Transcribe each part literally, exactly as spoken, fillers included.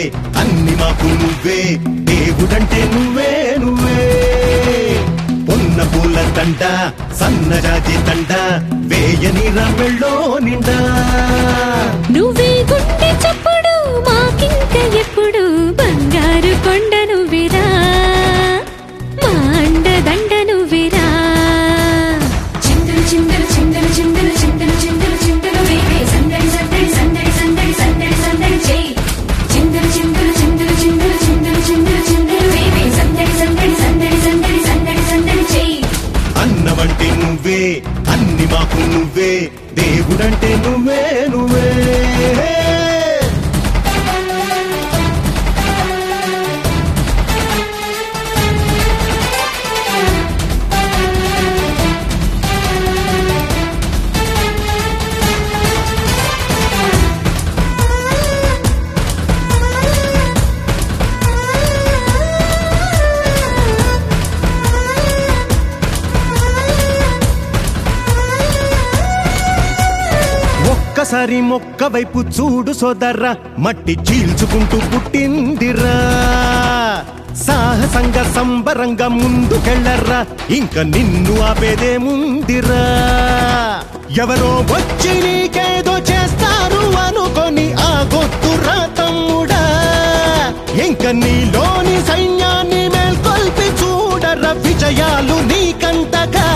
అన్ని మాకు నువ్వే దేవుడంటే నువ్వే నువ్వే పొన్న పూల తండ సన్నజాజి తండ వేయని రమ్మెళ్ళో నిండా నువ్వే గుండె చప్పుడు మాకింక ఎప్పుడు బంగారు కొండ నువ్వేరా మా అండదండ నువ్వేరా చిందరు చిందరు చిందరు చిందరు చిందరు చిందరు చిందరు వేవే సందడి సందడి సందడి సందడి సందడి సందడి చేయి చిందరు చిందరు చిందరు చిందరు చిందరు చిందరు చిందరు వేవే సందడి సందడి సందడి సందడి సందడి సందడి చేయి అన్నవంటే నువ్వే అన్ని మాకు నువ్వే దేవుడంటే నువ్వే నువ్వే ఒక్కసారి మొక్క వైపు చూడు సోదర్రా మట్టి చీల్చుకుంటూ పుట్టిందిరా సాహసంగా సంబరంగా ముందుకెళ్ళర్రా ఇంకా నిన్ను ఆపేదేముందిరా ఎవరో వచ్చి నీకేదో చేస్తారు అనుకొని ఆగొద్దురా తమ్ముడా ఇంకా నీలోని సైన్యాన్ని మేల్కొల్పి చూడరా విజయాలు నీకంతగా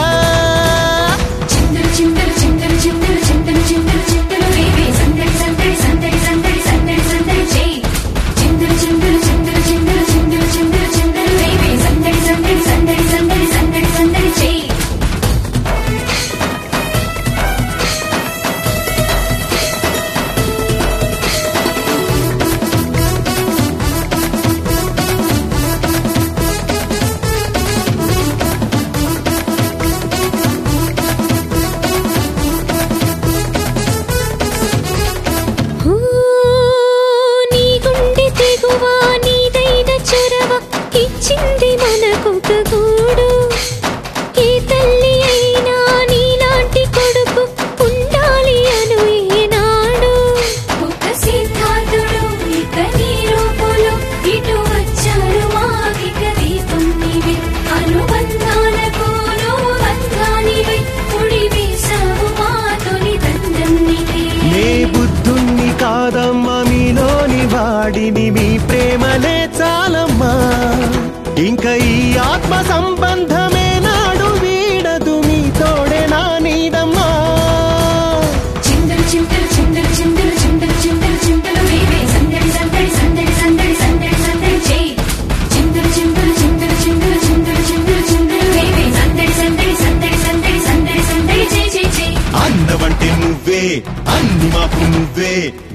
చిందరు చిందరు చిందరు చిందరు చిందరు చిందరు చిందరు వేవే సందడి సందడి సందడి సందడి సందడి సందడి చేయి చిందరు చిందరు చిందరు చిందరు చిందరు చిందరు చిందరు వేవే సందడి సందడి సందడి సందడి సందడి సందడి చేయి ఇచ్చింది మనకొక గూడు ఏ తల్లి అయినా నీలాంటి కొడుకు ఉండాలి అను ఏనాడు ఒక సిద్ధార్థుడు ఇక నీ రూపులు ఇటు వచ్చారు మాకిక దీపం నీవే అనుబంధాలకు నువ్వు బంధానివై ముడి వేశావు మా తొలి దండం నీకే నే బుద్ధుణ్ణి కాదమ్మా మీలోని వాడిని మీ ప్రేమలే చాలమ్మా ఇంకా ఈ ఆత్మ సంబంధమే నాడు వీడదు మీ తోడే నా నీడమ్మా చిందరు చిందరు చిందరు చిందరు చిందరు చిందరు చిందరు వేవే సందడి సందడి సందడి సందడి సందడి సందడి చేయి చిందరు చిందరు చిందరు చిందరు చిందరు చిందరు చిందరు వేవే సందడి సందడి సందడి సందడి సందడి సందడి చేయి చేయి చేయి అన్నవంటే నువ్వే అన్ని మాకు నువ్వే